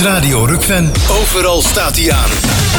Radio Rukven. Overal staat hij aan.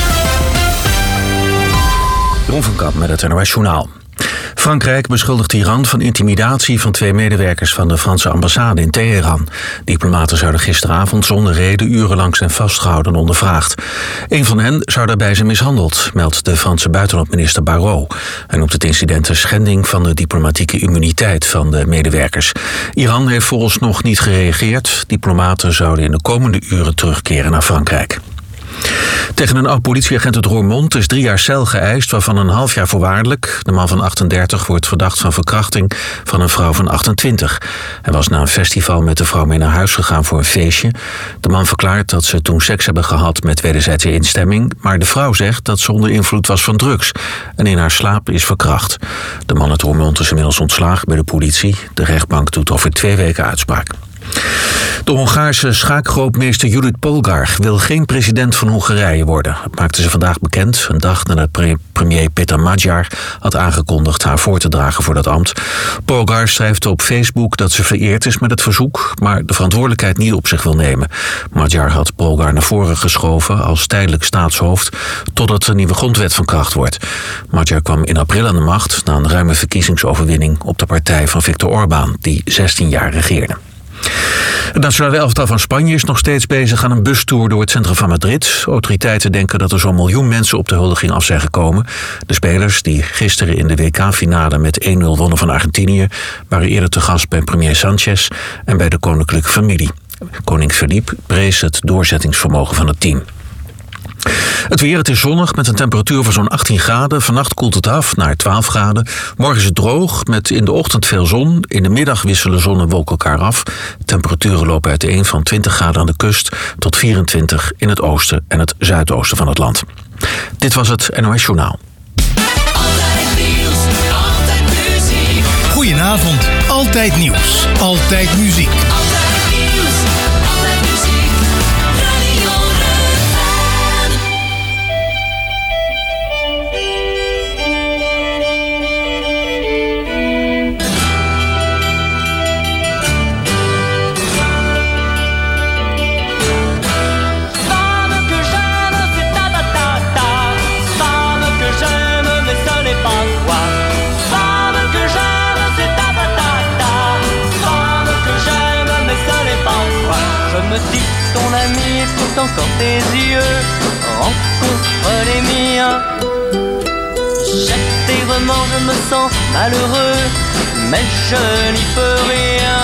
Ron van Kamp met het NOS Journaal. Frankrijk beschuldigt Iran van intimidatie van 2 medewerkers van de Franse ambassade in Teheran. Diplomaten zouden gisteravond zonder reden urenlang zijn vastgehouden en ondervraagd. Een van hen zou daarbij zijn mishandeld, meldt de Franse buitenlandminister Barrot. Hij noemt het incident een schending van de diplomatieke immuniteit van de medewerkers. Iran heeft vooralsnog niet gereageerd. Diplomaten zouden in de komende uren terugkeren naar Frankrijk. Tegen een oud-politieagent uit Roermond is 3 jaar cel geëist, waarvan een half jaar voorwaardelijk. De man van 38 wordt verdacht van verkrachting van een vrouw van 28. Hij was na een festival met de vrouw mee naar huis gegaan voor een feestje. De man verklaart dat ze toen seks hebben gehad met wederzijdse instemming, maar de vrouw zegt dat ze onder invloed was van drugs en in haar slaap is verkracht. De man uit Roermond is inmiddels ontslagen bij de politie. De rechtbank doet over 2 weken uitspraak. De Hongaarse schaakgrootmeester Judith Polgár wil geen president van Hongarije worden. Dat maakte ze vandaag bekend, een dag nadat premier Peter Magyar had aangekondigd haar voor te dragen voor dat ambt. Polgár schrijft op Facebook dat ze vereerd is met het verzoek, maar de verantwoordelijkheid niet op zich wil nemen. Magyar had Polgár naar voren geschoven als tijdelijk staatshoofd totdat de nieuwe grondwet van kracht wordt. Magyar kwam in april aan de macht na een ruime verkiezingsoverwinning op de partij van Viktor Orbán, die 16 jaar regeerde. Het nationale elftal van Spanje is nog steeds bezig aan een bustour door het centrum van Madrid. Autoriteiten denken dat er zo'n 1 miljoen mensen op de huldiging af zijn gekomen. De spelers, die gisteren in de WK-finale met 1-0 wonnen van Argentinië, waren eerder te gast bij premier Sanchez en bij de koninklijke familie. Koning Felipe prees het doorzettingsvermogen van het team. Het weer, het is zonnig met een temperatuur van zo'n 18 graden. Vannacht koelt het af naar 12 graden. Morgen is het droog met in de ochtend veel zon. In de middag wisselen zon en wolken elkaar af. Temperaturen lopen uiteen van 20 graden aan de kust tot 24 in het oosten en het zuidoosten van het land. Dit was het NOS Journaal. Altijd nieuws, altijd muziek. Goedenavond, altijd nieuws, altijd muziek. Altijd nieuws, altijd muziek. Radio ton ami écoute encore tes yeux, rencontre les miens. Chaque je me sens malheureux, mais je n'y peux rien.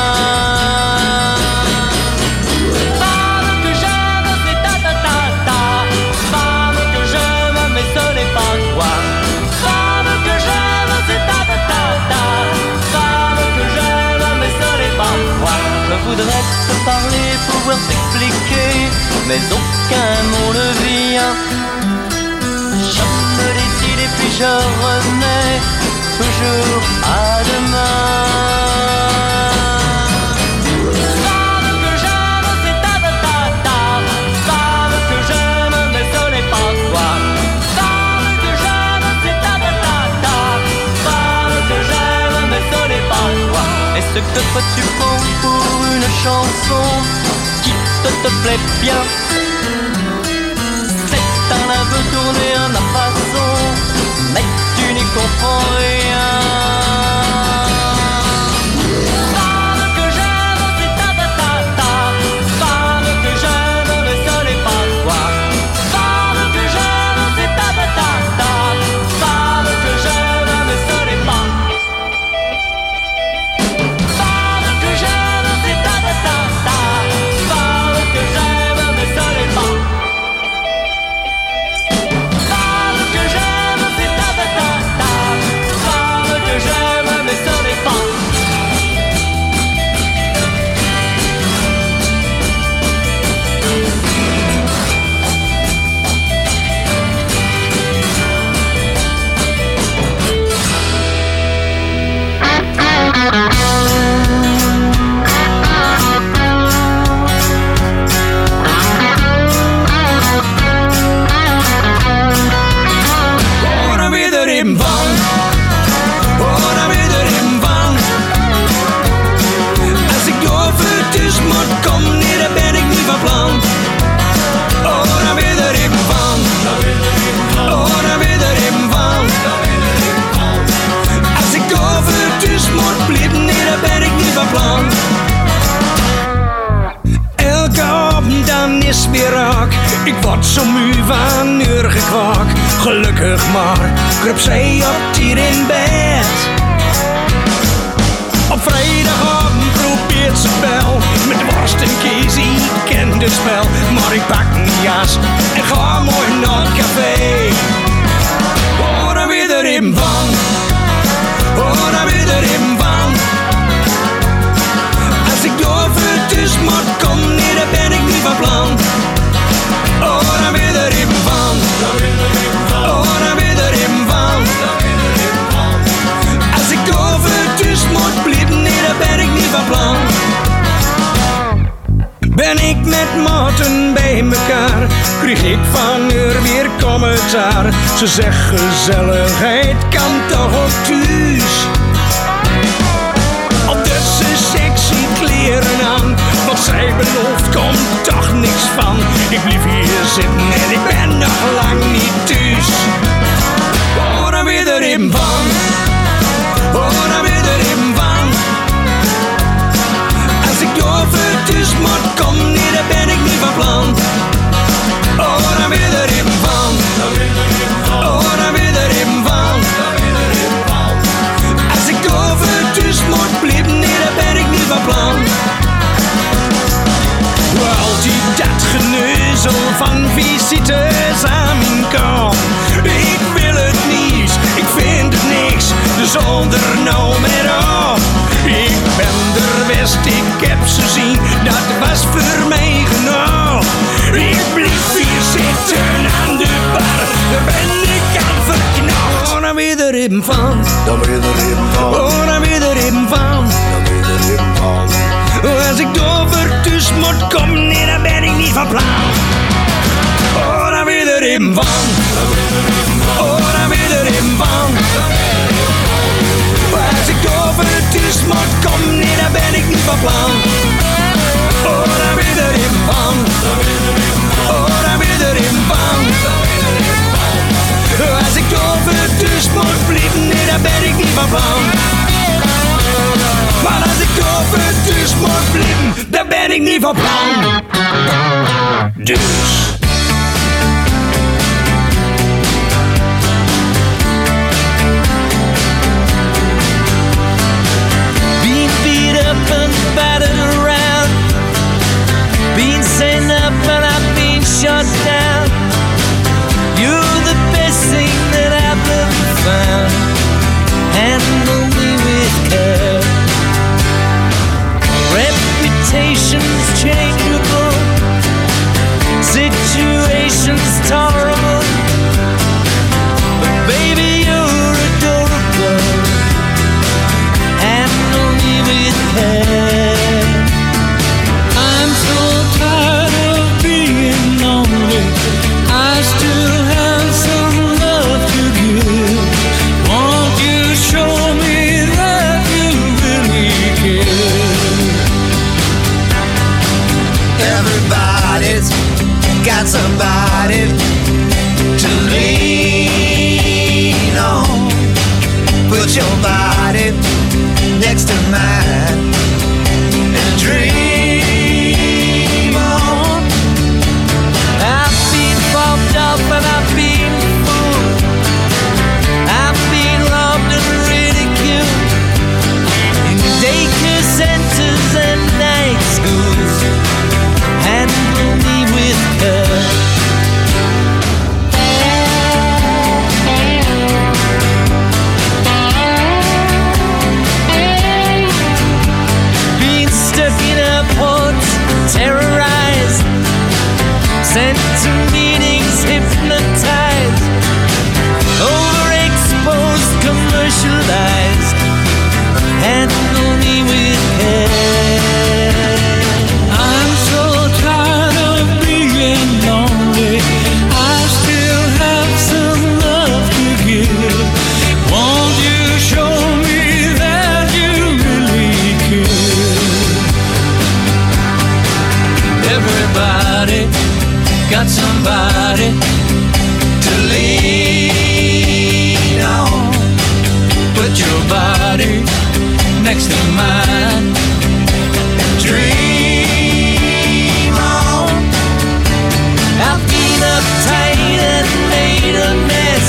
Femme que j'aime, c'est ta ta ta ta. Femme que j'aime, mais ce n'est pas toi. Femme que j'aime, c'est ta ta ta ta. Femme que j'aime, mais ce n'est pas toi. Je voudrais te parler, pouvoir t'expliquer, mais aucun mot ne vient. Je me décide et puis je remets toujours à demain. Femme que j'aime, c'est ta ta ta ta. Femme que j'aime, mais ce n'est pas toi. Femme que j'aime, c'est ta ta ta ta. Femme que j'aime, mais ce n'est pas toi. Est-ce que toi tu prends pour une chanson qui te plaît bien? C'est un aveu tourné à ma façon, mais tu n'y comprends rien. Femme que j'aime, c'est ta ta ta ta. Femme que j'aime, mais ce n'est pas toi. Femme que j'aime, c'est ta ta ta ta. Femme que j'aime, mais ce n'est pas. Femme que j'aime, c'est ta ta ta ta. Femme que j'aime, mais ce n'est pas. Femme que j'aime, c'est ta ta ta ta. Femme que j'aime, mais ce n'est pas. Ora vedremo van, ora vedremo van. Als ik doorvoet is, maar kom niet, dan ben ik niet van plan. gelukkig maar, kruip zij op tier in bed. Op vrijdagavond probeert ze wel, met worst en kies, ik ken het spel. Maar ik pak een jas en ga mooi naar het café. Oh, dan weer erin van, oh, dan weer erin van. Als ik door voor thuis moet kom, nee, dan ben ik niet van plan. Oh, dan weer erin van, oh, dan weer erin van. Als ik door voor thuis moet blijven, nee, dan ben ik niet van plan. Ben ik met maten bij mekaar, kreeg ik van haar weer commentaar. Ze zegt gezelligheid kan toch ook thuis. Op dus ze sexy kleren aan, wat zij belooft komt toch niks van. Ik blijf hier zitten en ik ben nog lang niet thuis. Oh, dan weer erin van, oh, dan weer erin van. Als ik door voor thuis moet kom, nee, dan ben ik niet van plan. Oh, dan weer erin van, oh, dan weer erin van. Als ik door voor thuis moet blijven, nee, dan ben ik niet van plan. Wel, die dat geneuzel van visites aan mijn kant. Ik wil het niet, ik vind het niks, dus ondernou met op. Ik ben er best, ik heb ze zien, dat was voor mij genoeg. Ik blijf hier zitten aan de bar, daar ben ik aan verknocht. Oh, dan weer erin van, Dan weer erin van, oh, dan weer erin van. dan weer erin van. Als ik door voor thuis moet komen, nee, dan ben ik niet van plan. Oh, dan weer erin van, oh, dan weer erin van. Als ik door voor thuis moet komen, nee, dan ben ik niet van plan. Oh, dan weer erin van, oh, dan weer erin van. Als ik door voor thuis moet blijven, nee, dan ben ik niet van plan. Maar als ik door voor thuis moet blijven, dan ben ik niet van plan. Dus. Being beat up and battered around, being sent up and I've been shut down. You're the best thing that I've ever found. Handle me with care. Reputation's changeable, situation's tolerable, but baby you're adorable. Handle me with care. I'm so tired of being lonely, I still have some love to give. Won't you show me that you really care? Everybody's got somebody to lean on. Put your body next to mine and dream on. I've been bumped up and I've been fooled, I've been robbed and ridiculed in daycare centers and night schools. Handle me with care. Being stuck in airports, terrorized, sent to meetings, hypnotized, overexposed, commercialized. Handle me with care. I'm so tired of being lonely, I still have some love to give. Won't you show me that you really care? Everybody got somebody to lean on. Put your body next to mine and dream on. I've been uptight and made a mess,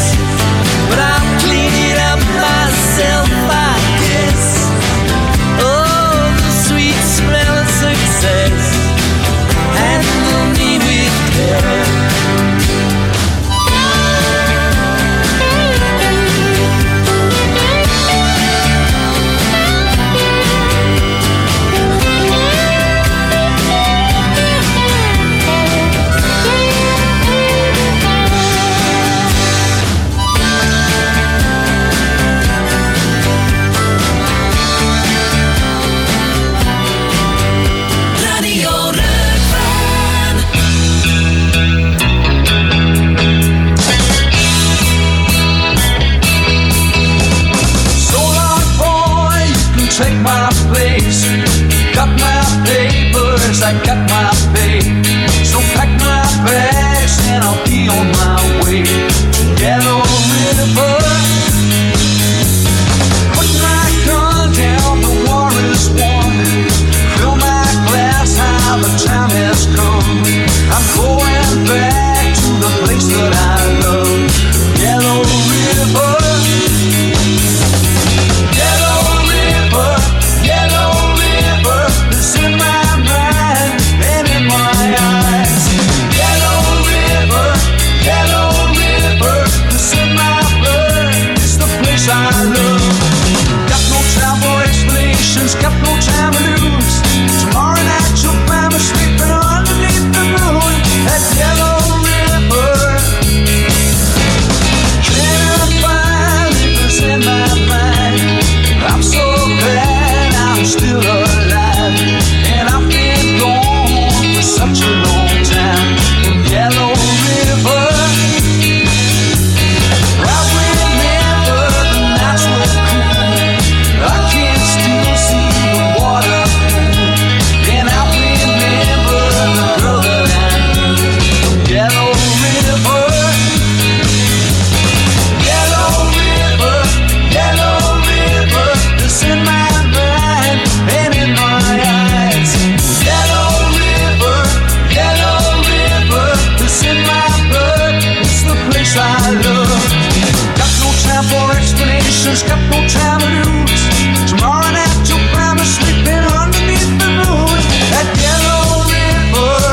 She's got no time to lose. Tomorrow night you'll find her sleeping underneath the moon. That yellow river,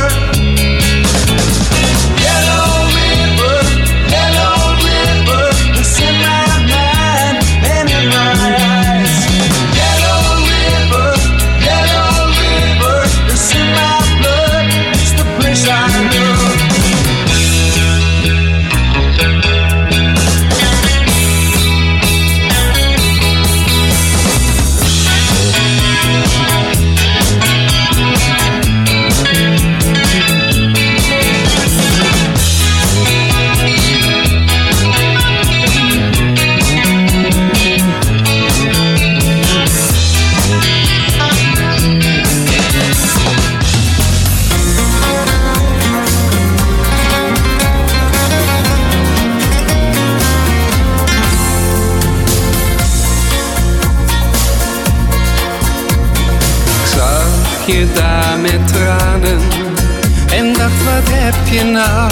yellow river, yellow river, that's in my mind and in my eyes. Yellow river, that's in my blood. It's the place I love. Je daar met tranen en dacht, wat heb je nou?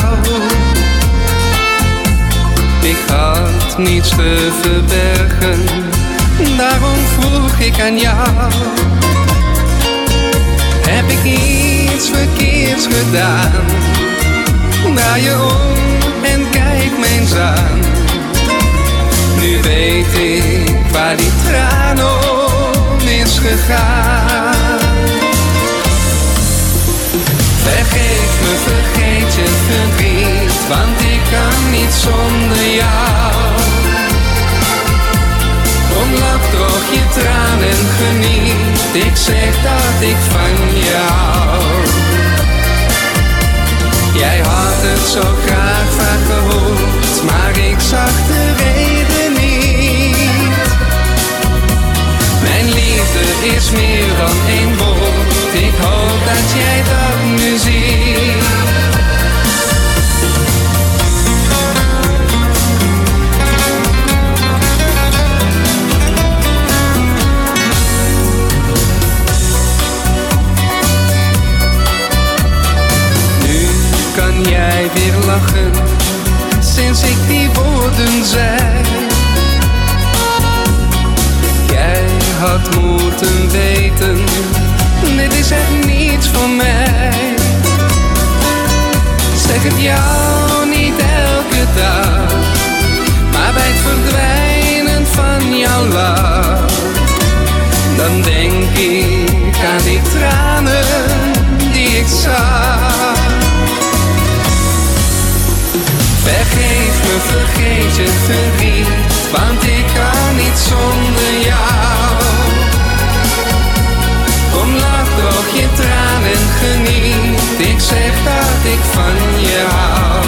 Ik had niets te verbergen, daarom vroeg ik aan jou. Heb ik iets verkeerds gedaan? Draai je om en kijk me eens aan. Nu weet ik waar die traan om is gegaan. Vergeet me, vergeet je verdriet, want ik kan niet zonder jou. Kom, lach, droog je tranen en geniet, ik zeg dat ik van jou hou. Jij had het zo graag vaak gehoord, maar ik zag de reden niet. Mijn liefde is meer dan één woord, ik hoop dat jij dat nu ziet. Nu kan jij weer lachen, sinds ik die woorden zei. Jij had moeten weten, dit is echt niets voor mij. Zeg het jou niet elke dag, maar bij het verdwijnen van jouw lach, dan denk ik aan die tranen die ik zag. Vergeet me, vergeet je verdriet, want ik kan niet zonder jou. Kom, lach, droog je tranen en geniet, ik zeg dat ik van je hou.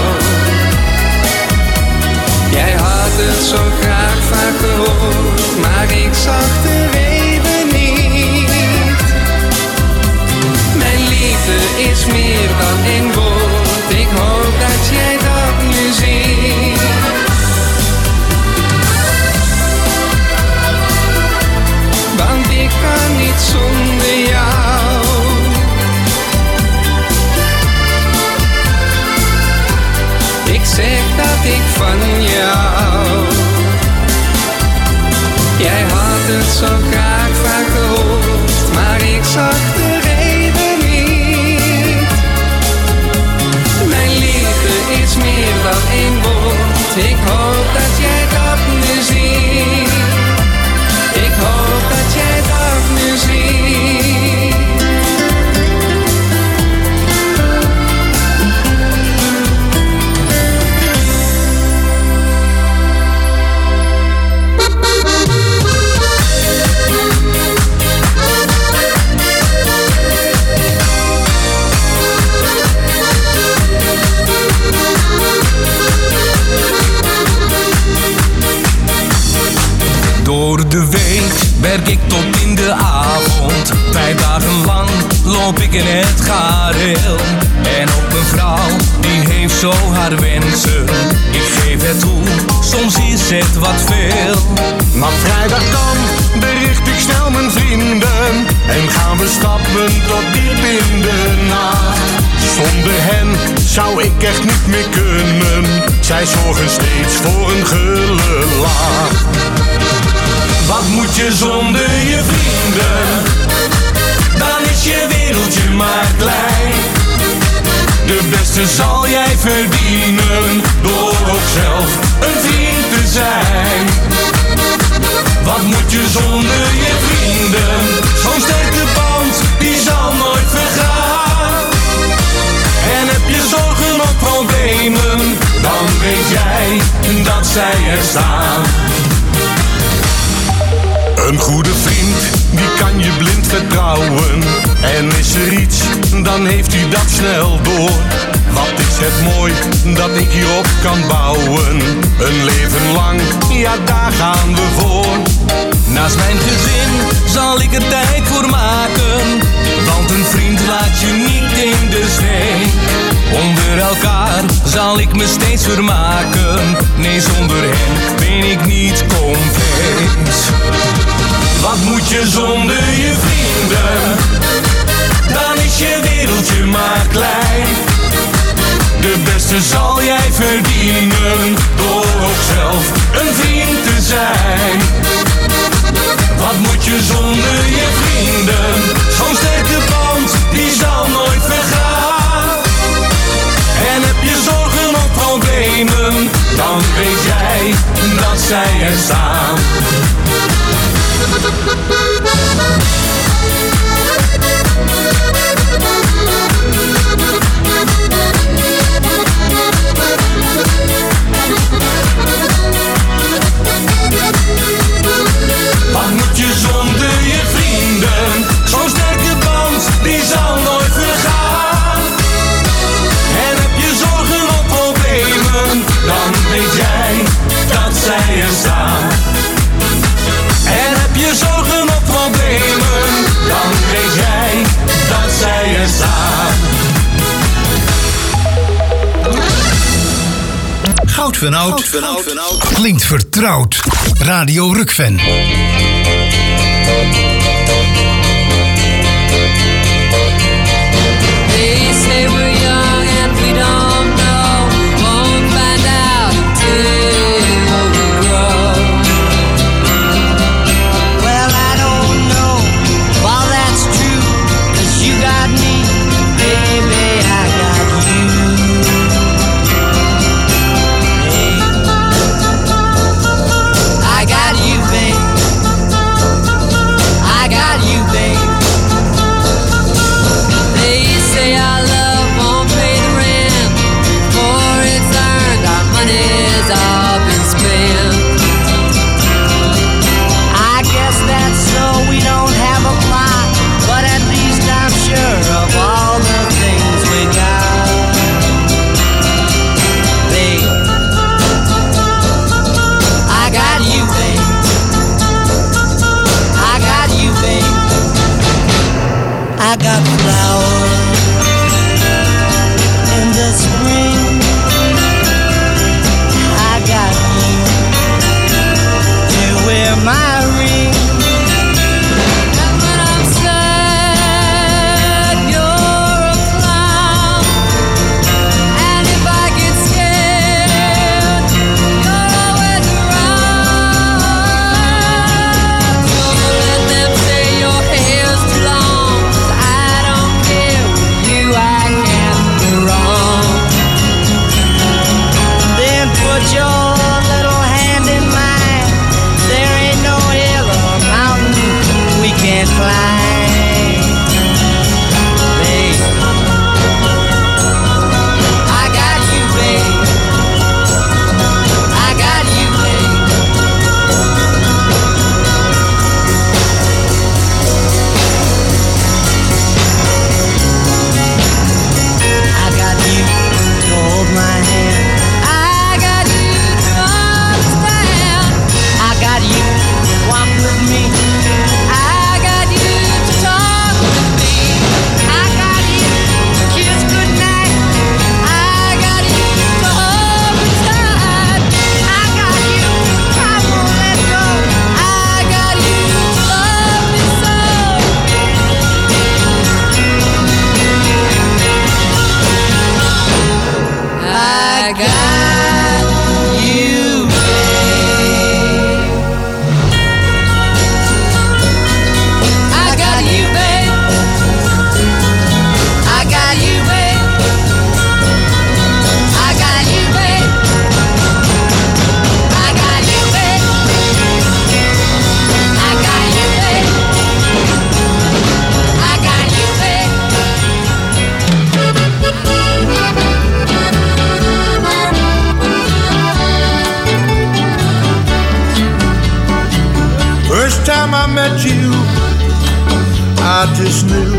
Jij had het zo graag vaak gehoord, maar ik zag de reden niet. Mijn liefde is meer dan één woord, ik hoop dat jij dat nu ziet. Want ik kan niet zonder jou. Ik zeg dat ik van jou. Jij had het zo graag vaak gehoord, maar ik zag de reden niet. Mijn liefde is meer dan één woord, ik hoop dat jij dat nu ziet. Ik hoop dat jij dat nu ziet. Door de week werk ik tot in de avond. 5 dagen lang loop ik in het gareel. En op een vrouw, die heeft zo haar wensen. Ik geef het toe, soms is het wat veel. Maar vrijdag dan bericht ik snel mijn vrienden. En gaan we stappen tot diep in de nacht. Zonder hen zou ik echt niet meer kunnen. Zij zorgen steeds voor een gelach. Wat moet je zonder je vrienden? Dan is je wereldje maar klein. De beste zal jij verdienen door ook zelf een vriend te zijn. Wat moet je zonder je vrienden? Zo'n sterke band, die zal nooit vergaan. En heb je zorgen of problemen, dan weet jij dat zij er staan. Een goede vriend, die kan je blind vertrouwen. En is er iets, dan heeft hij dat snel door. Wat is het mooi dat ik hierop kan bouwen. Een leven lang, ja daar gaan we voor. Naast mijn gezin zal ik er tijd voor maken. Want een vriend laat je niet in de steek. Onder elkaar zal ik me steeds vermaken. Nee, zonder hen ben ik niet compleet. Wat moet je zonder je vrienden? Dan is je wereldje maar klein. De beste zal jij verdienen door ook zelf een vriend te zijn. Wat moet je zonder je vrienden? Zo'n sterke band, die zal nooit vergaan. En heb je zorgen of problemen, dan weet jij dat zij er staan. Wat moet je zonder je vrienden? Zo'n sterke band, die zal nooit vergaan. En heb je zorgen of problemen, dan weet jij dat zij er staan. En heb je zorgen of problemen, dan weet jij dat zij er staan. Goud van Oud klinkt vertrouwd. Radio Rukven. They say we're young and we don't know. Won't find out until we grow. Well, I don't know if all that's true, 'cause you got me, baby, I got you. Hey. I got you, babe. time I met you, I just knew.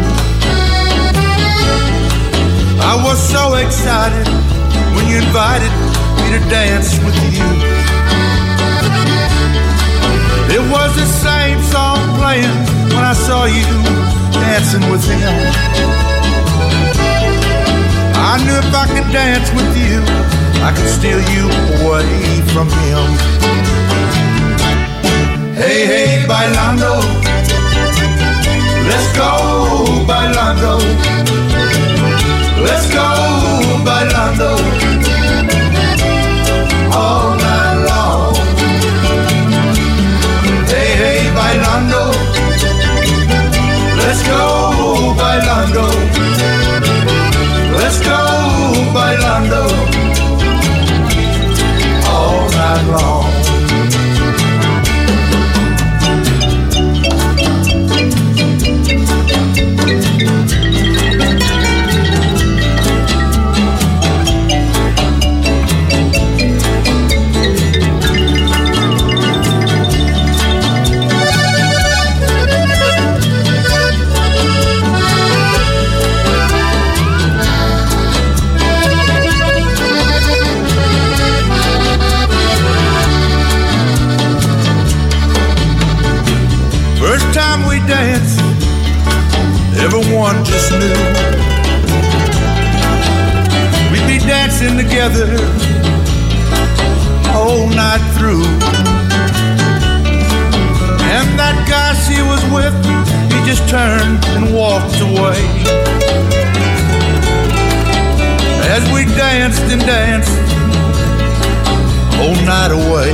I was so excited when you invited me to dance with you. It was the same song playing when I saw you dancing with him. I knew if I could dance with you, I could steal you away from him. Hey, hey, bailando, let's go, bailando. Let's go, bailando, all night long. Hey, hey, bailando, let's go, bailando. Let's go, bailando, all night long. Time we danced, everyone just knew we'd be dancing together all night through. And that guy she was with, he just turned and walked away. As we danced and danced all night away.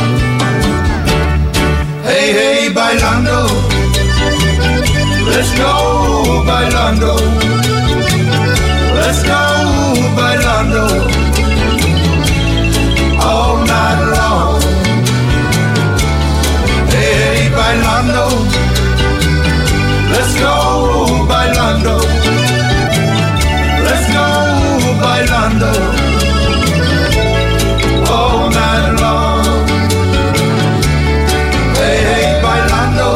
Hey, hey, bailando, let's go, bailando. Let's go, bailando, all night long. Hey, hey, bailando, let's go, bailando. Let's go, bailando, all night long. Hey, hey, bailando,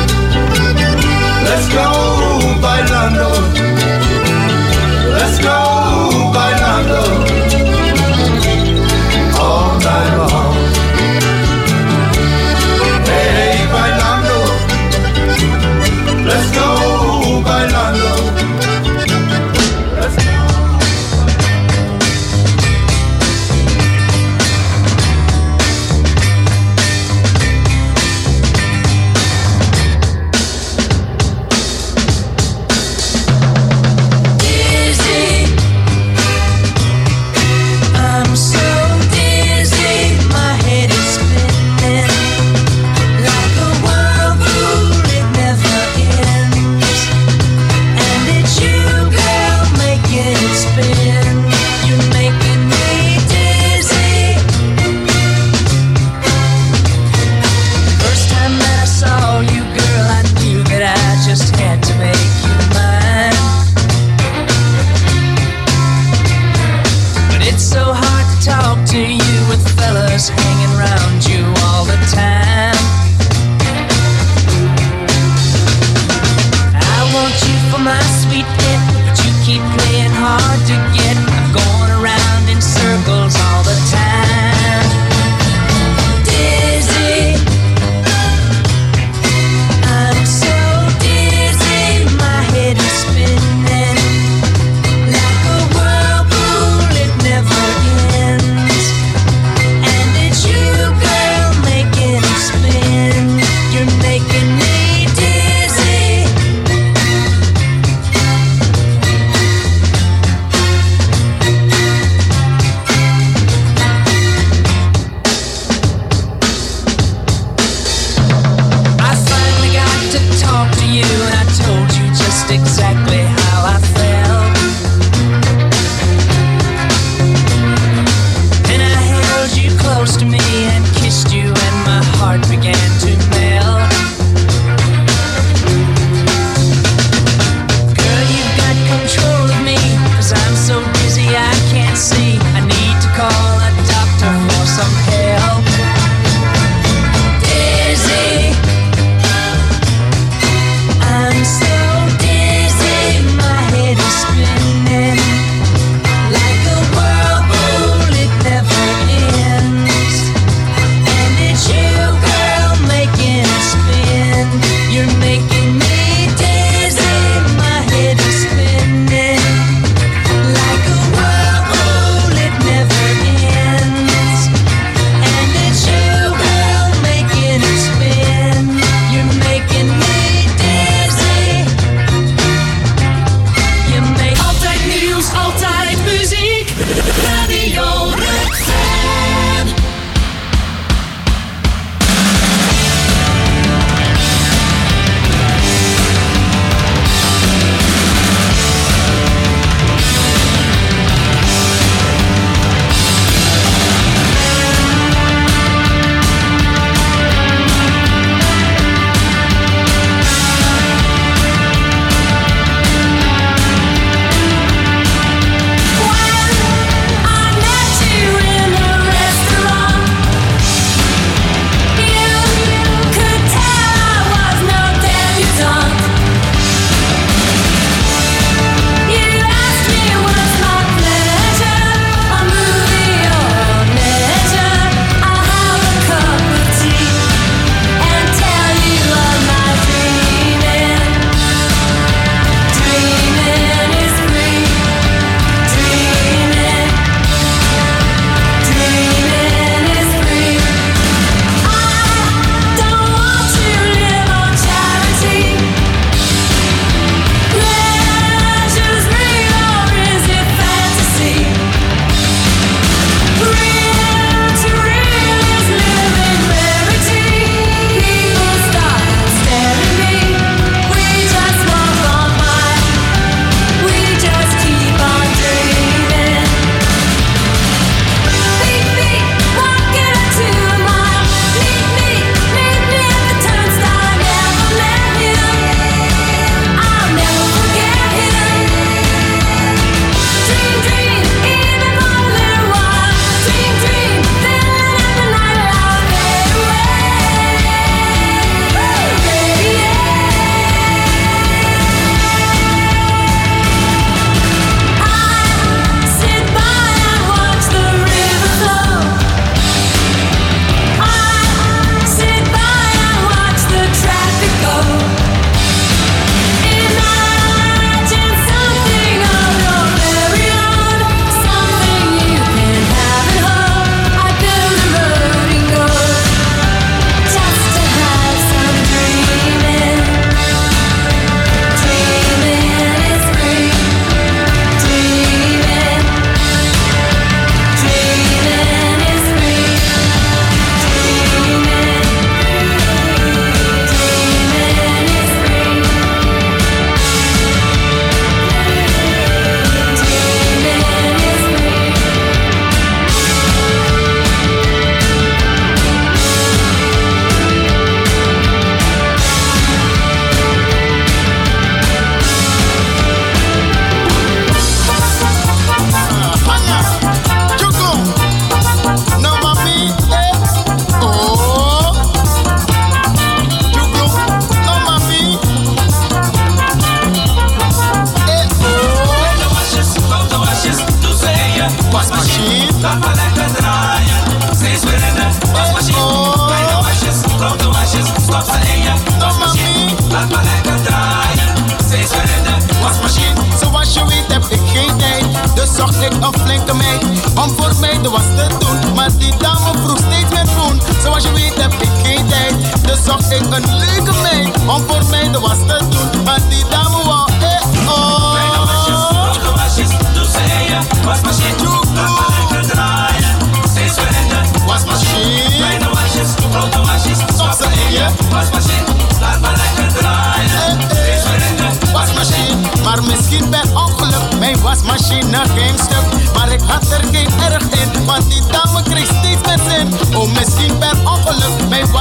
let's go, bailando. Let's go, bailando.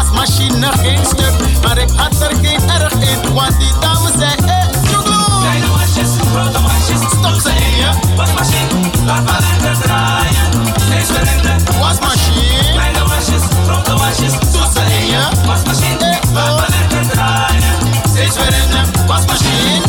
wasmachine geen stuk. Maar ik had er geen erg in, want die dame zei, kleine wasjes, grote wasjes, stop ze in je wasmachine. Laat maar lekker draaien, steeds verrenden. Wasmachine, kleine wasjes, grote wasjes, stop ze in je wasmachine. Laat maar lekker draaien, steeds verrenden. Wasmachine.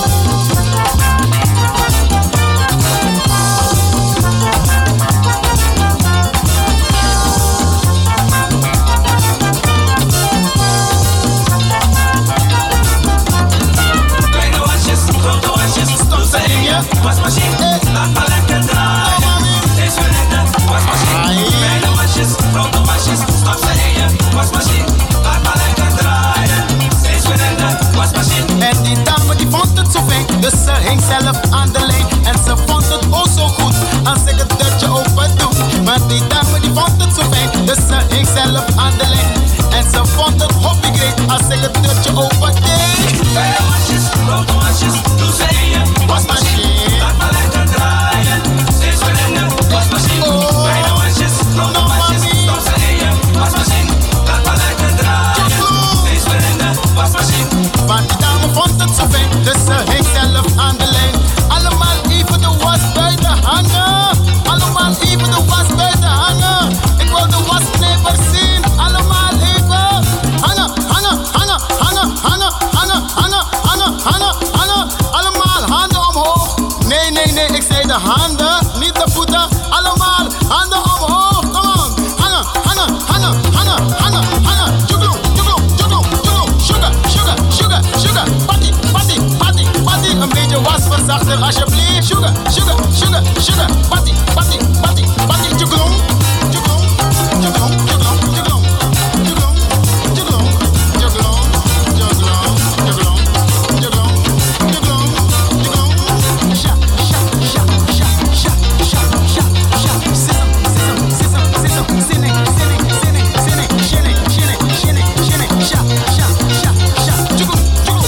Wasmachine, laat maar lekker draaien. Steeds verrenden, wasmachine. Kleine wasjes, grote wasjes, stop ze in je wasmachine. Laat maar lekker draaien. Steeds verrenden, wasmachine. En die dame die vond het zo fijn, dus ze hing zelf aan de lijn. En ze vond het ook zo goed als ik het deurtje open doe. Maar die dame die vond het zo fijn, dus ze hing zelf aan de lijn. En ze vond het hobby great als ik het deurtje open deed. Kleine wasjes, grote wasjes, doe ze in je wasmachine. Laat maar lekker draaien, steeds verrenden, wasmachine. Kleine wasjes, grote wasjes, stop ze in je wasmachine. Laat maar lekker draaien, steeds verrenden, wasmachine. Want die dame vond het zo fijn, dus ze hing zelf aan de lijn. Allemaal even de was buiten hangen. Allemaal even de was buiten hangen. Ik wil de wasknijper zien. Allemaal even hangen, hangen, hangen, hangen, hangen, hangen, hangen, hangen, hangen, hangen. Allemaal handen omhoog. Nee, nee, nee, ik zei de handen, niet de voeten. Allemaal handen omhoog. Come on. Hangen, hangen, hangen, hangen, hangen, hangen. Juglo, juglo, juglo, juglo. Sugar, sugar, sugar, sugar. Patty, patty, patty, patty. Een beetje wasverzachter alsjeblieft. Sugar, sugar, sugar, sugar. Patty, patty, patty, patty. Juglo, juglo, juglo, juglo, juglo. Juglo, juglo, juglo, juglo, juglo, juglo, juglo, juglo. Sha, sha, sha, sha, sha, sha, sha, sha. Sism, sism, sism, sism. Sinning, sinning, sinning, sinning. Shinning, shinning, shinning, shinning. Sha, sha, sha, sha. Juglo, juglo.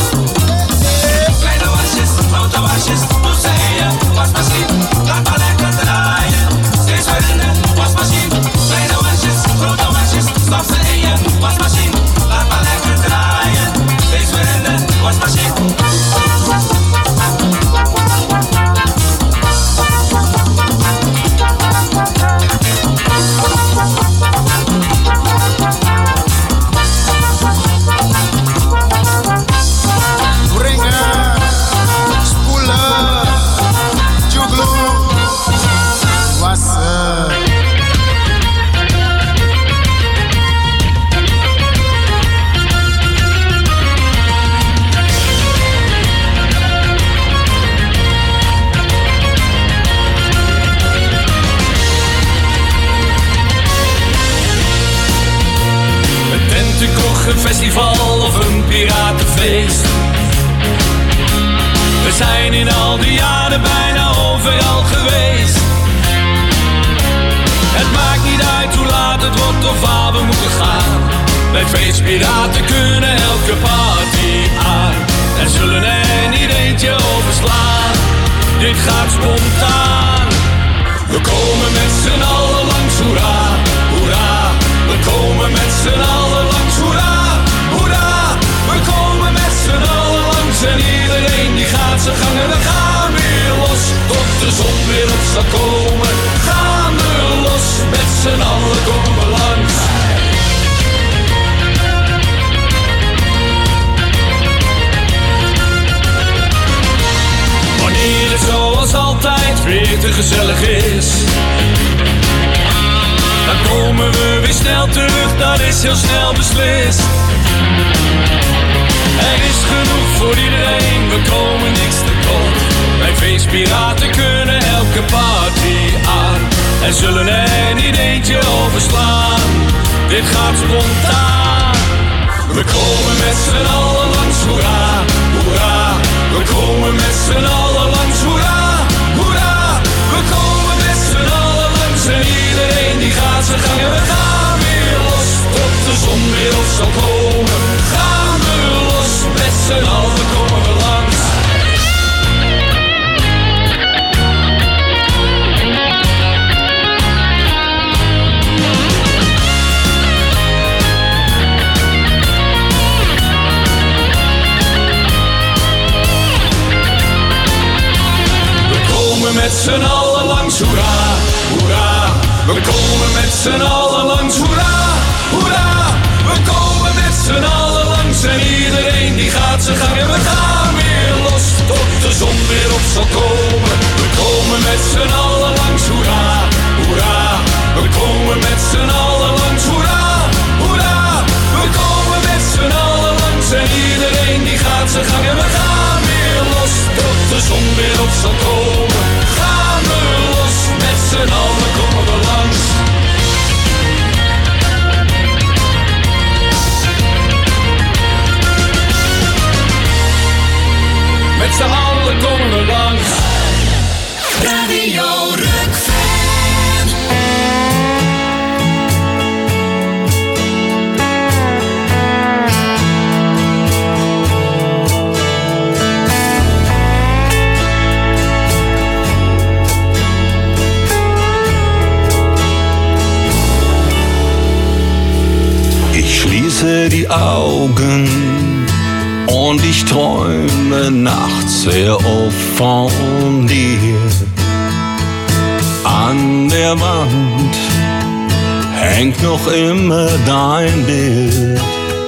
Kleine wasjes, grote wasjes, doe ze in je wasmachine. Laat maar lekker draaien, steeds verrenden, wasmachine. Kleine wasjes, grote wasjes, stop ze in je wasmachine. Laat maar lekker draaien, steeds verrenden, wasmachine. Brengen, spoelen, juglo, wassen. Een tentenkroeg, een festival of een piratenfeest. We zijn in al die jaren bijna overal geweest. Het maakt niet uit hoe laat het wordt of waar we moeten gaan. Bij feestpiraten kunnen elke party aan. En zullen er niet eentje overslaan. Dit gaat spontaan. We komen met z'n allen langs, hoera, hoera. We komen met z'n allen langs, hoera, hoera. We komen met z'n allen langs en iedereen die gaat zijn gang. En we gaan weer los, tot de zon weer op zal komen. Gaan we los, met z'n allen komen we langs. Wanneer het zoals altijd weer te gezellig is, dan komen we weer snel terug, dat is heel snel beslist. Er is genoeg voor iedereen, we komen niks tekort. Bij feestpiraten kunnen elke party aan. En zullen er niet eentje overslaan, dit gaat spontaan. We komen met z'n allen langs, hoera, hoera. We komen met z'n allen langs, hoera, hoera. We komen met z'n allen langs en iedereen die gaat zijn gang. En we gaan weer los, tot de zon weer op zal komen. Gaan we los, met z'n allen komen we langs. z'n allen langs, hoera, hoera. We komen met z'n allen langs en iedereen die gaat zijn gang. En we gaan weer los tot de zon weer op zal komen. We komen met z'n allen langs, hoera, hoera. We komen met z'n allen langs, hoera, hoera. We komen met z'n allen langs en iedereen die gaat zijn gang. En we gaan weer los tot de zon weer op zal komen. Gaan we los, met z'n allen komen we langs. Met z'n allen komen we langs. Radio Rukven. Ich schließe die Augen und ich träume nachts sehr oft von dir. An der Wand hängt noch immer dein Bild.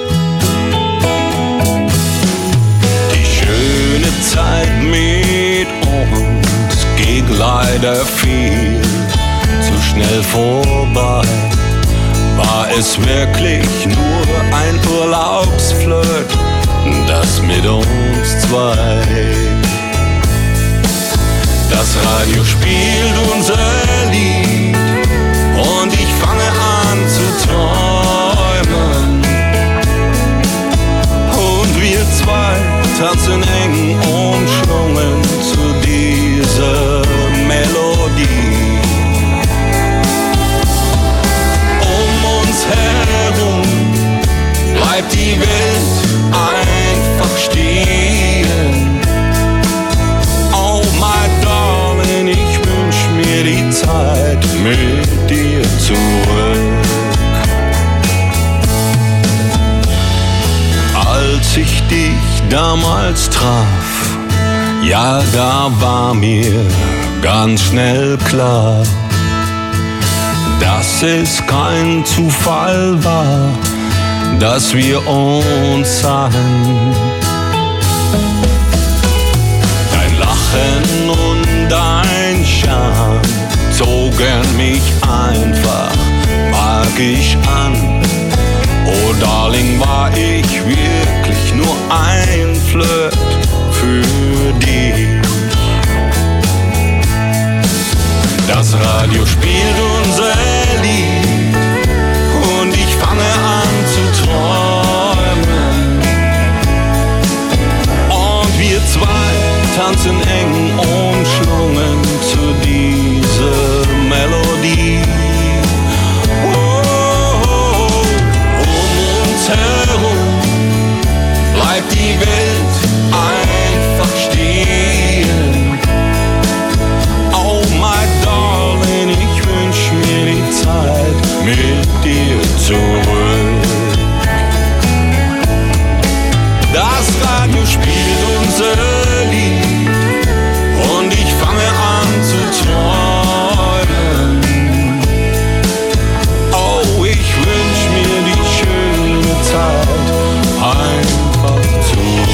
Die schöne Zeit mit uns geht leider viel zu schnell vorbei. War es wirklich nur ein Urlaubsflirt, das mit uns zwei? Das Radio spielt unser Lied und ich fange an zu träumen. Und wir zwei tanzen eng umschlungen zu dieser Melodie. Herum bleibt die Welt einfach stehen. Oh my darling, ich wünsch mir die Zeit mit dir zurück. Als ich dich damals traf, ja, da war mir ganz schnell klar, dass es kein Zufall war, dass wir uns sahen. Dein Lachen und dein Charme zogen mich einfach magisch an. Oh Darling, war ich wirklich nur ein Flirt für dich. Das Radio spielt unser Lied und ich fange an zu träumen. Und wir zwei tanzen eng umschlungen zu dieser Melodie. Oh, um uns herum bleibt die Welt einfach stehen. Oh my darling, ich wünsch mir die Zeit mit dir zurück. Das Radio spielt unser Lied und ich fange an zu träumen. Oh, ich wünsch mir die schöne Zeit einfach zurück.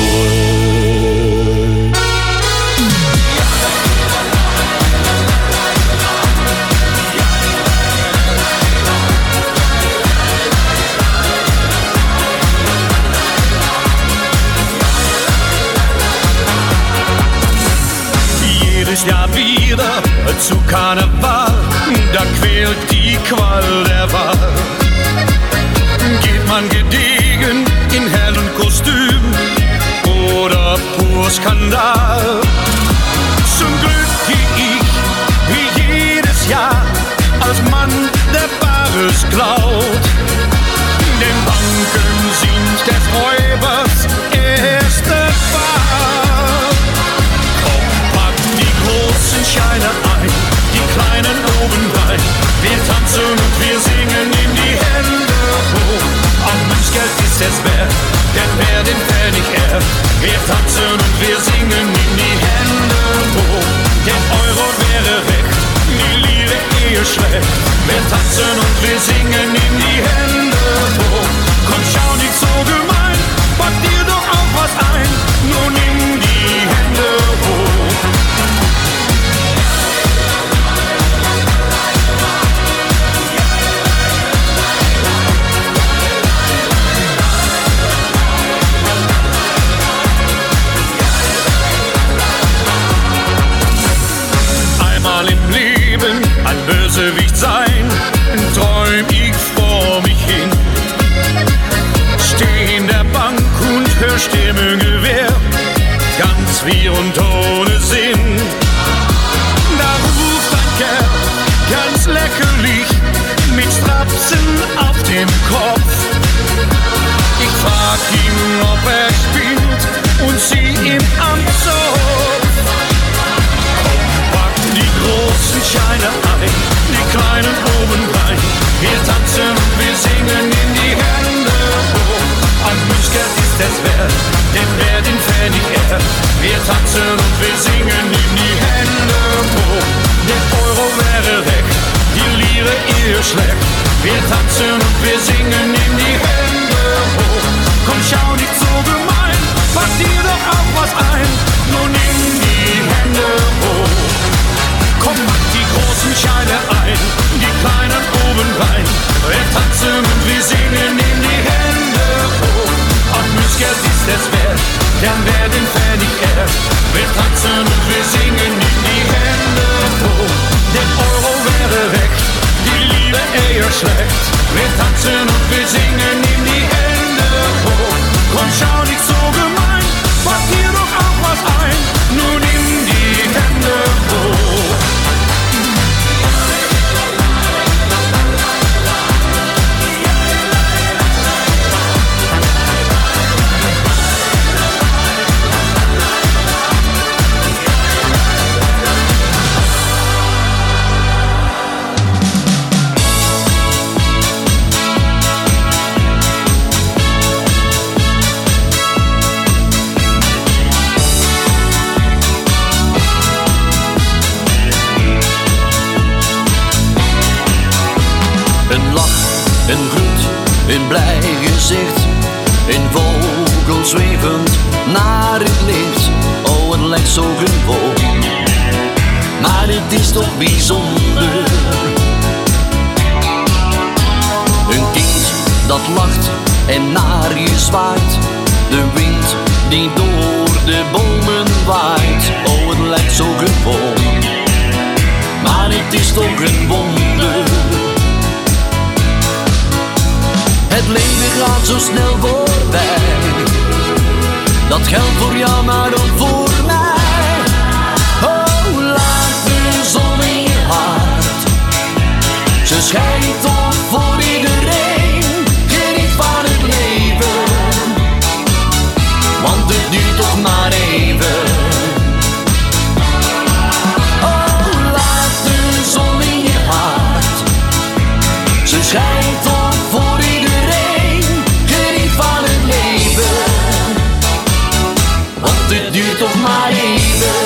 Jahr wieder zu Karneval, da quält die Qual der Wahl. Geht man gediegen in hellen Kostüm oder pur Skandal? Zum Glück geh ich wie jedes Jahr als Mann, der Bares klaut. Den Banken sind des Räubers erste Wahl. Großen Scheine ein, die kleinen oben rein. Wir tanzen und wir singen, nimm die Hände hoch. Auch Münzgeld ist es wert, denn wer den Pfennig ehrt. Wir tanzen und wir singen, nimm die Hände hoch. Der Euro wäre weg, die Lire eher schlecht. Wir tanzen und wir Stimmengewehr, ganz wie und ohne Sinn. Da ruft ein Kerl, ganz lächerlich, mit Strapsen auf dem Kopf. Ich frag ihn, ob er spinnt und zieh ihm am Zopf. Pack die großen Scheine ein, die kleinen oben rein. Wir tanzen und wir singen in die Hände hoch. Ein Münzgeld ist es wert, denn wer den Pfennig ehrt. Wir tanzen und wir singen in die Hände hoch. Der Euro wäre weg, die Lire eher schlecht. Wir tanzen und wir singen in die Hände hoch. Komm, schau nicht so gemein, pack dir doch auch was ein. Nun in die Hände hoch. Komm, pack die großen Scheine ein, die kleinen oben rein. Wir tanzen und wir singen in die Hände hoch. Auch Münzgeld ist es wert, denn wer den Pfennig ehrt. Wir tanzen und wir singen in die Hände hoch. Der Euro wäre weg, die Liebe eher schlecht. Wir tanzen und wir singen in die Hände hoch. Komm, schau nicht so gemein, pack dir doch auch was ein. Nun in die Hände hoch. Een lach, een groet, een blij gezicht. Een vogel zwevend naar het licht. Oh, het lijkt zo gewoon, maar het is toch bijzonder. Een kind dat lacht en naar je zwaait. De wind die door de bomen waait. Oh, het lijkt zo gewoon, maar het is toch een wonder. Het leven gaat zo snel voorbij. Dat geldt voor jou, maar ook voor mij. Oh, laat de zon in je hart. Ze schijnt toch voor iedereen. Geniet van het leven, want het duurt toch maar even. Oh, laat de zon in je hart. Ze schijnt toch voor iedereen. Het duurt toch maar even.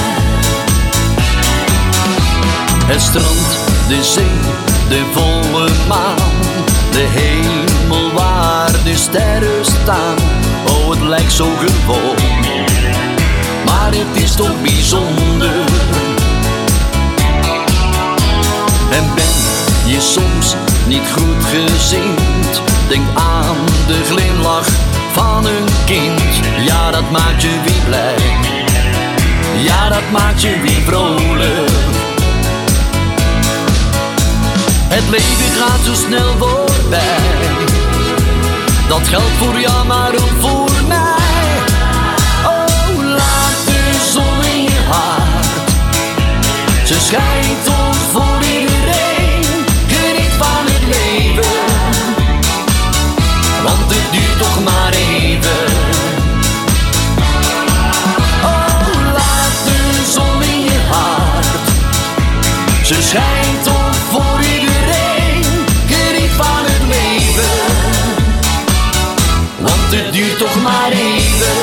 Het strand, de zee, de volle maan. De hemel waar de sterren staan. Oh, het lijkt zo gewoon, maar het is toch bijzonder. En ben je soms niet goed gezind, denk aan de glimlach van een kind. Ja, dat maakt je weer blij. Ja, dat maakt je weer vrolijk. Het leven gaat zo snel voorbij. Dat geldt voor jou, maar ook voor mij. Oh, laat de zon in je hart. Ze schijnt toch voor iedereen. Geniet van het leven, want het duurt toch maar even. Oh, laat de zon in je hart. Ze schijnt toch voor iedereen. Geniet van het leven, want het duurt toch maar even.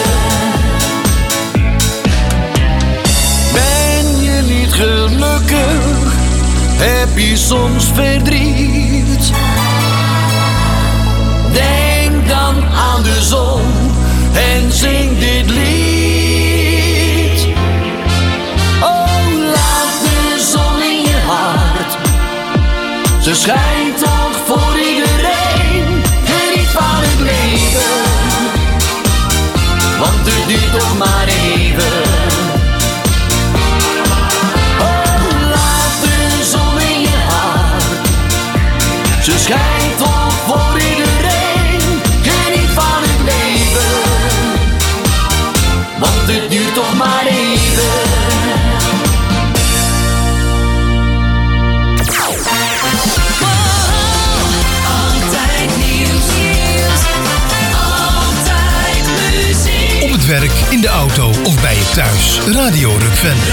Ben je niet gelukkig? Heb je soms verdriet? Denk dan aan de zon en zing dit lied. Oh, laat de zon in je hart. Ze schijnt toch voor iedereen. Geniet van het leven, want het duurt toch maar even. Oh, laat de zon in je hart. Ze schijnt toch voor iedereen. Geniet van het leven, werk, in de auto of bij je thuis. Radio Rukvende.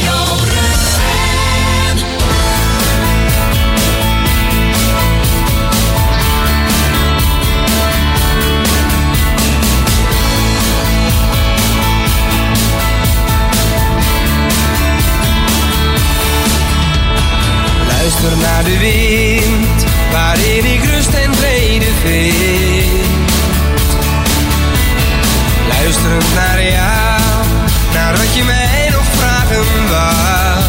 Luister naar de wind, waarin ik rust en vrede vind. Luisterend naar jou, naar wat je mij nog vragen wou.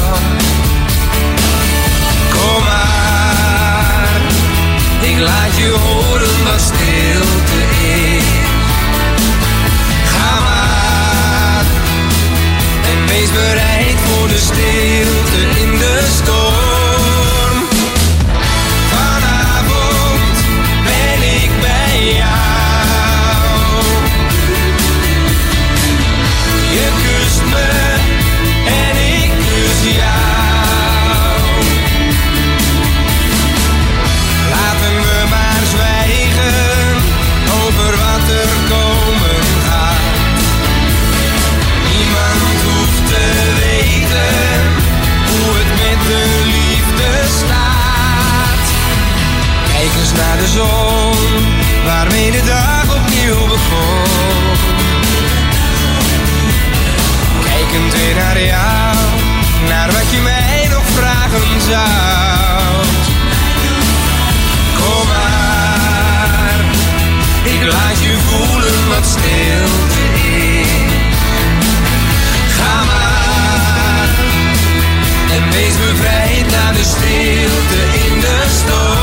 Kom maar, ik laat je horen wat stilte is. Ga maar, en wees bereid voor de stilte in de storm. Naar de zon, waarmee de dag opnieuw begon. Kijkend weer naar jou, naar wat je mij nog vragen zou. Kom maar, ik laat je voelen wat stilte is. Ga maar, en wees bevrijd naar de stilte in de storm.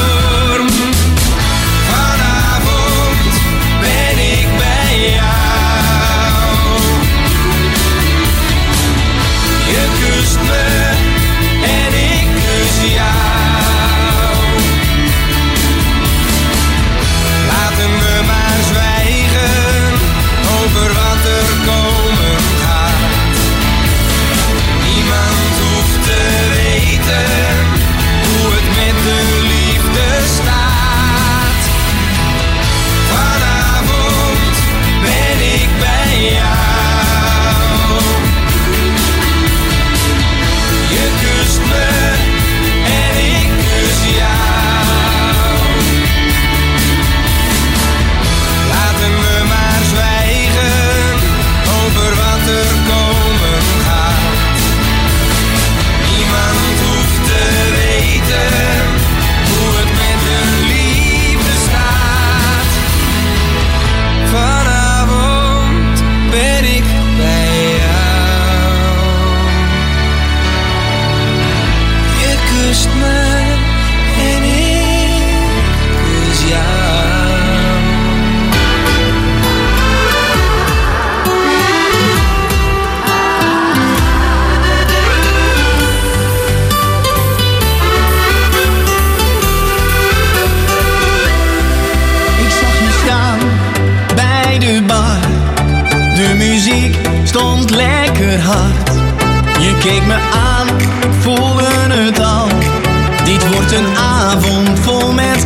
Stond lekker hard. Je keek me aan, ik voelde het al. Dit wordt een avond vol met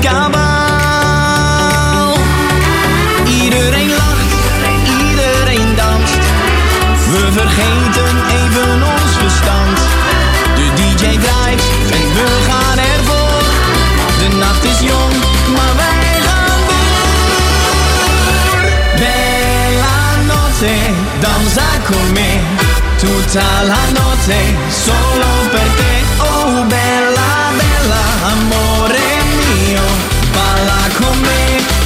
kabaal. Iedereen lacht, iedereen danst. We vergeten even ons verstand. De DJ draait en we gaan ervoor. De nacht is jong, maar wij gaan door. Bella notte, danza con me. Tutta la notte, solo per te. Oh bella, bella, amore mio. Balla con me.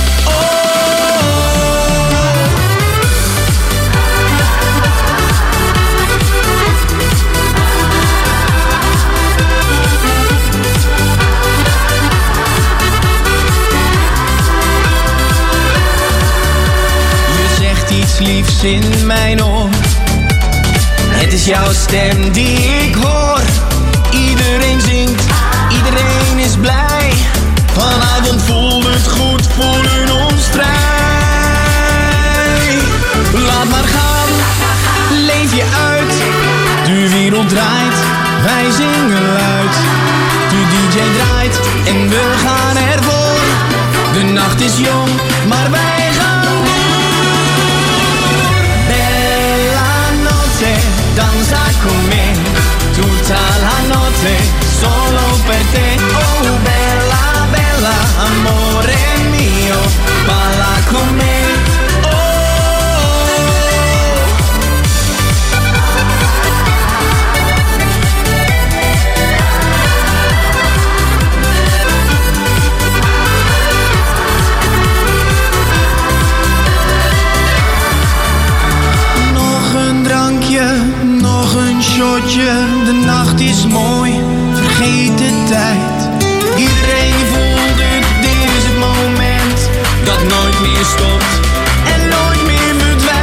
Liefs in mijn oor. Het is jouw stem die ik hoor. Iedereen zingt, iedereen is blij. Vanavond voelt het goed, voelen ons vrij. Laat maar gaan, leef je uit. De wereld draait, wij zingen luid. De DJ draait en we gaan ervoor. De nacht is jong, maar wij gaan door. je, de nacht is mooi, vergeet de tijd. Iedereen voelt het, dit is het moment dat nooit meer stopt en nooit meer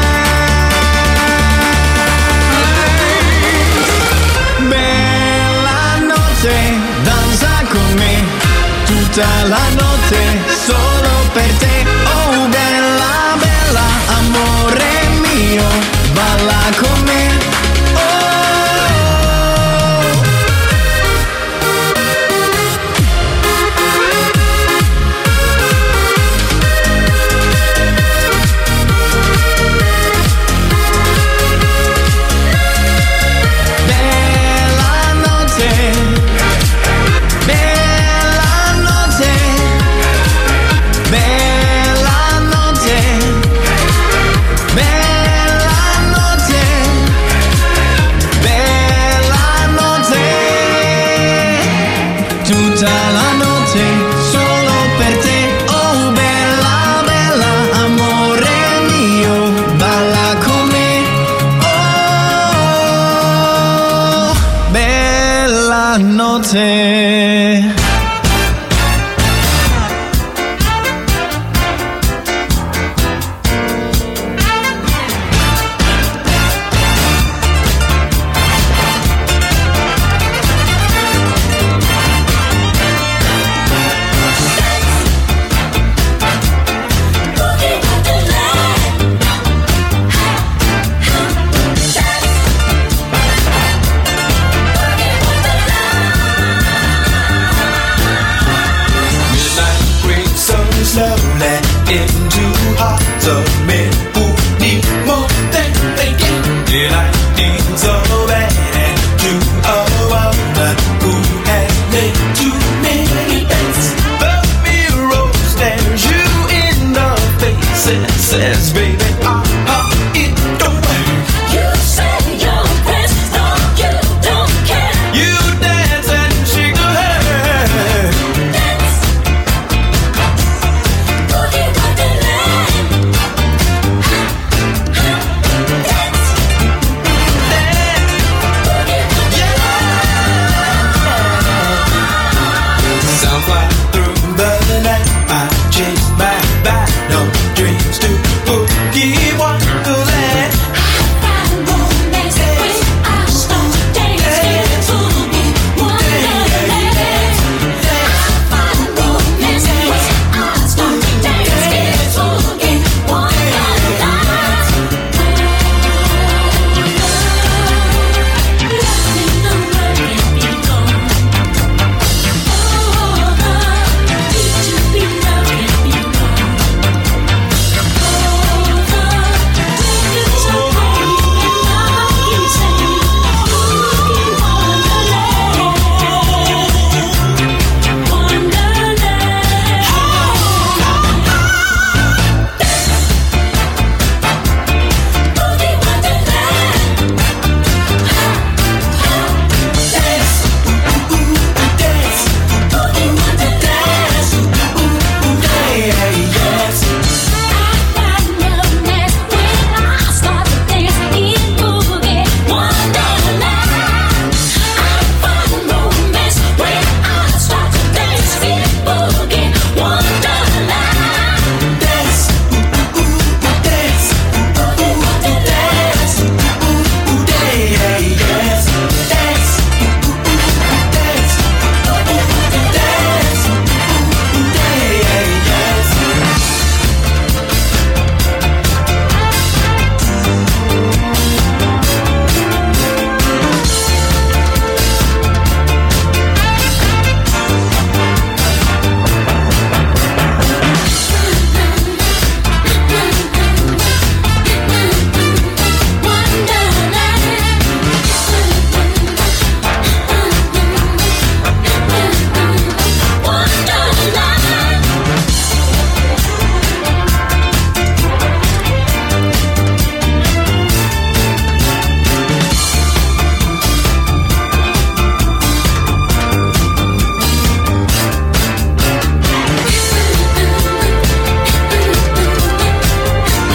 verdwijnt. Bella notte, danza con me, tutta la notte, solo per te. Oh bella, bella, amore mio, balla con me. Says, baby,